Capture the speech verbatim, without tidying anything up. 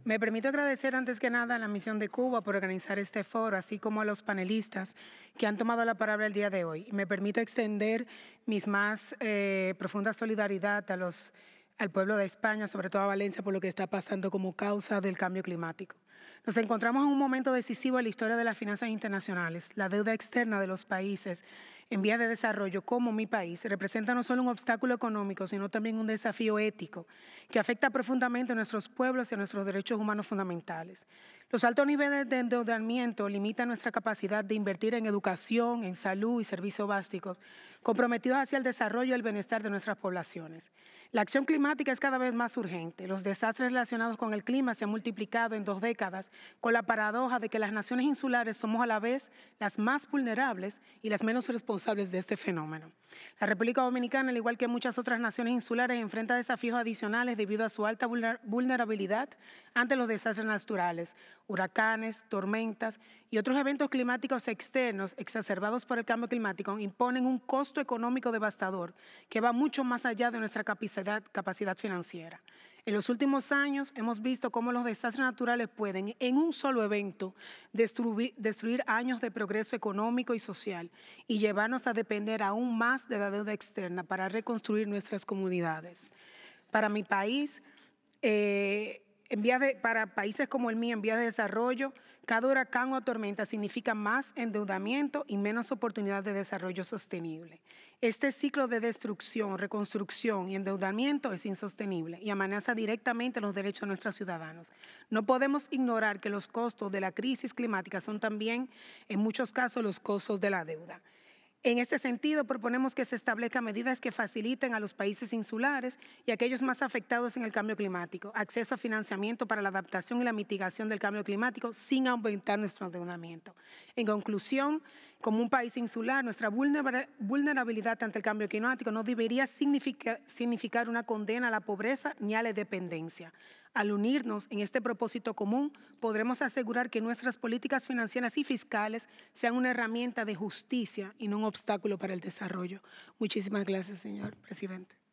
Me permito agradecer antes que nada a la misión de Cuba por organizar este foro, así como a los panelistas que han tomado la palabra el día de hoy. Y me permito extender mis más eh, profunda solidaridad a los, al pueblo de España, sobre todo a Valencia, por lo que está pasando como causa del cambio climático. Nos encontramos en un momento decisivo en la historia de las finanzas internacionales. La deuda externa de los países en vías de desarrollo, como mi país, representa no solo un obstáculo económico, sino también un desafío ético que afecta profundamente a nuestros pueblos y a nuestros derechos humanos fundamentales. Los altos niveles de endeudamiento limitan nuestra capacidad de invertir en educación, en salud y servicios básicos, comprometidos hacia el desarrollo y el bienestar de nuestras poblaciones. La acción climática es cada vez más urgente. Los desastres relacionados con el clima se han multiplicado en dos décadas, con la paradoja de que las naciones insulares somos a la vez las más vulnerables y las menos responsables de este fenómeno. La República Dominicana, al igual que muchas otras naciones insulares, enfrenta desafíos adicionales debido a su alta vulnerabilidad ante los desastres naturales, huracanes, tormentas y otros eventos climáticos externos exacerbados por el cambio climático imponen un costo económico devastador que va mucho más allá de nuestra capacidad, capacidad financiera. En los últimos años hemos visto cómo los desastres naturales pueden, en un solo evento, destruir, destruir años de progreso económico y social y llevarnos a depender aún más de la deuda externa para reconstruir nuestras comunidades. Para mi país, eh, en vías de, para países como el mío en vías de desarrollo, cada huracán o tormenta significa más endeudamiento y menos oportunidad de desarrollo sostenible. Este ciclo de destrucción, reconstrucción y endeudamiento es insostenible y amenaza directamente los derechos de nuestros ciudadanos. No podemos ignorar que los costos de la crisis climática son también, en muchos casos, los costos de la deuda. En este sentido, proponemos que se establezcan medidas que faciliten a los países insulares y a aquellos más afectados en el cambio climático acceso a financiamiento para la adaptación y la mitigación del cambio climático sin aumentar nuestro endeudamiento. En conclusión, como un país insular, nuestra vulnerabilidad ante el cambio climático no debería significar, significar una condena a la pobreza ni a la dependencia. Al unirnos en este propósito común, podremos asegurar que nuestras políticas financieras y fiscales sean una herramienta de justicia y no un obstáculo para el desarrollo. Muchísimas gracias, señor presidente.